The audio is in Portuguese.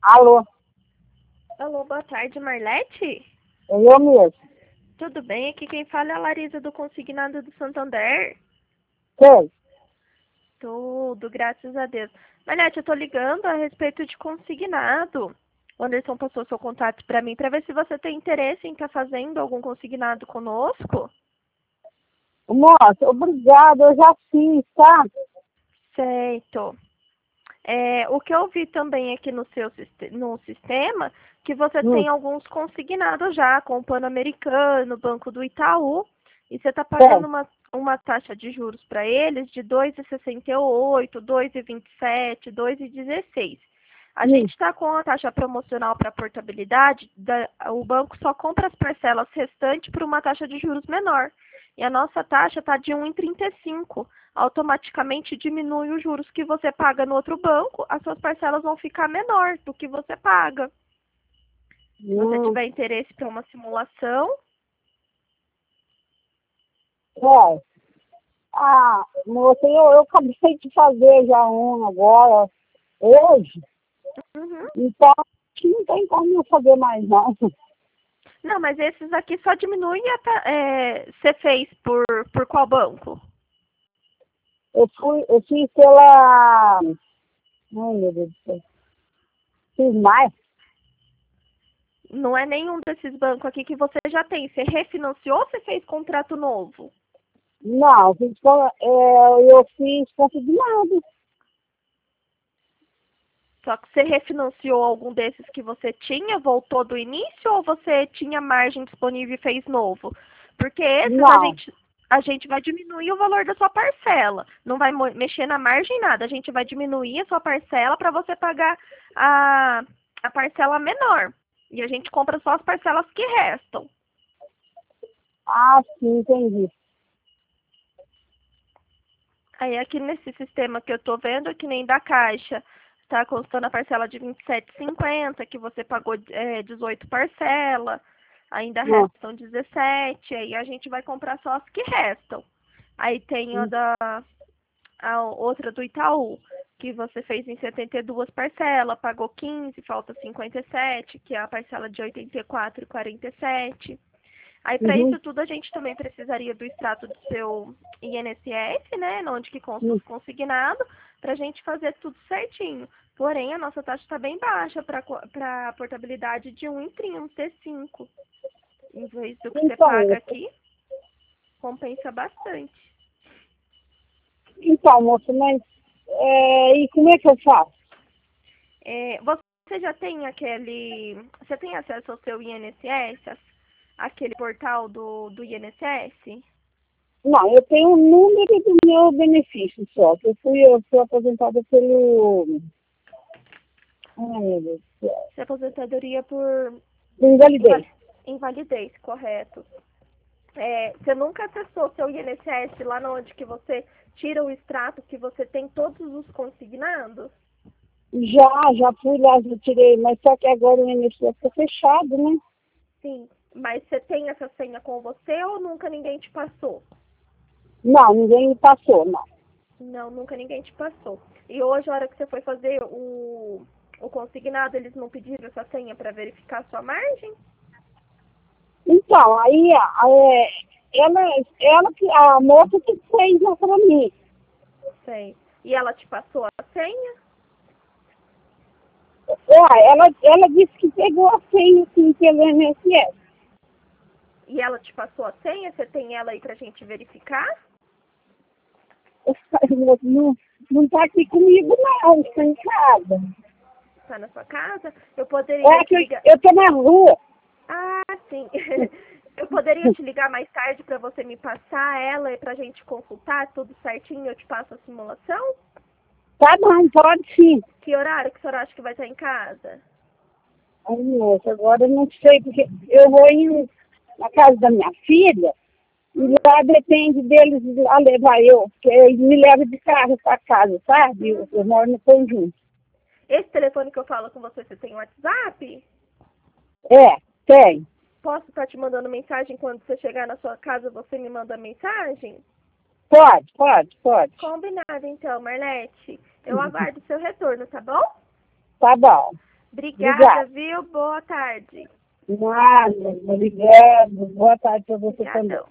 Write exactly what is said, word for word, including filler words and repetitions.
Alô, Alô, boa tarde, Marlete? é eu mesmo. Tudo bem? Aqui quem fala é a Larisa do Consignado do Santander. Sei. Tudo, graças a Deus. Marlete, eu tô ligando a respeito de consignado. O Anderson passou seu contato para mim para ver se você tem interesse em estar fazendo algum consignado conosco. Moça, obrigada, eu já fiz, tá? Certo. É, o que eu vi também aqui no seu siste- no sistema, que você Hum, tem alguns consignados já, com o Pan-Americano, Banco do Itaú, e você está pagando tem. uma, uma taxa de juros para eles de dois vírgula sessenta e oito, dois vírgula vinte e sete, dois vírgula dezesseis. A Hum. gente está com a taxa promocional para portabilidade, da- o banco só compra as parcelas restantes por uma taxa de juros menor. E a nossa taxa está de um vírgula trinta e cinco. Automaticamente diminui os juros que você paga no outro banco, as suas parcelas vão ficar menor do que você paga. Se você Hum, tiver interesse para uma simulação, é. Ah, moça, eu, eu acabei de fazer já um agora, hoje, uhum. então acho que não tem como eu fazer mais não. Não, mas esses aqui só diminuem a ta- é, você fez por, por qual banco? Eu fui, eu fiz pela. Ai, meu Deus do céu. Fiz mais? Não é nenhum desses bancos aqui que você já tem. Você refinanciou ou você fez contrato novo? Não, eu fiz, pela- é, eu fiz consignado. Só que você refinanciou algum desses que você tinha, voltou do início, ou você tinha margem disponível e fez novo? Porque esses a Não. gente, a gente vai diminuir o valor da sua parcela. Não vai mo- mexer na margem nada. A gente vai diminuir a sua parcela para você pagar a, a parcela menor. E a gente compra só as parcelas que restam. Ah, sim, entendi. Aí aqui nesse sistema que eu tô vendo, que nem da Caixa, tá constando a parcela de vinte e sete e cinquenta, que você pagou é, dezoito parcela, ainda Não. restam dezessete, aí a gente vai comprar só as que restam. Aí tem a da a outra do Itaú, que você fez em setenta e duas parcelas, pagou quinze, falta cinquenta e sete, que é a parcela de oitenta e quatro e quarenta e sete. Aí, para Uhum. isso tudo, a gente também precisaria do extrato do seu I N S S, né, onde que consta Uhum. os consignados, para a gente fazer tudo certinho. Porém, a nossa taxa está bem baixa para portabilidade de um vírgula trinta e cinco. Em vez do que você paga Então, aqui, compensa bastante. então, moça, mas é, e como é que eu faço? É, você já tem aquele... Você tem acesso ao seu I N S S? Aquele portal do, do I N S S? Não, eu tenho o número do meu benefício só, que eu fui, eu fui aposentada pelo. Ai, meu Deus do céu. Se aposentadoria por Por invalidez. invali- invalidez, correto. É, você nunca acessou seu I N S S lá onde que você tira o extrato que você tem todos os consignados? Já, já fui lá, já tirei, mas só que agora o I N S S está fechado, né? Sim. Mas você tem essa senha com você ou nunca ninguém te passou? Não, ninguém me passou, não. Não, nunca ninguém te passou. E hoje, a hora que você foi fazer o, o consignado, eles não pediram essa senha para verificar a sua margem? Então, aí é, ela, ela, que- a moça que fez lá para mim. Sei. E ela te passou a senha? É, ela, ela disse que pegou a senha assim, pelo I N S S. E ela te passou a senha? Você tem ela aí pra gente verificar? Eu falei, não, não tá aqui comigo, não, está em casa. Tá na sua casa? Eu poderia É que te eu, ligar. eu tô na rua. Ah, sim. Eu poderia te ligar mais tarde para você me passar ela e pra gente consultar tudo certinho, eu te passo a simulação? Tá bom, pode sim. Que horário que o senhor acha que vai estar em casa? Ai, moça, agora eu não sei, porque eu vou ir na casa da minha filha e Hum, lá depende deles a levar eu, porque eles me levam de carro para casa, sabe? Eu, eu uhum. moro no conjunto. Esse telefone que eu falo com você, você tem WhatsApp? É, tem. Posso estar te mandando mensagem quando você chegar na sua casa, você me manda mensagem? Pode, pode, pode. Combinado então, Marlete. Eu aguardo seu retorno, tá bom? Tá bom. Obrigada, Obrigada. viu? Boa tarde. Nada, obrigado. Boa tarde para você também. Obrigadão.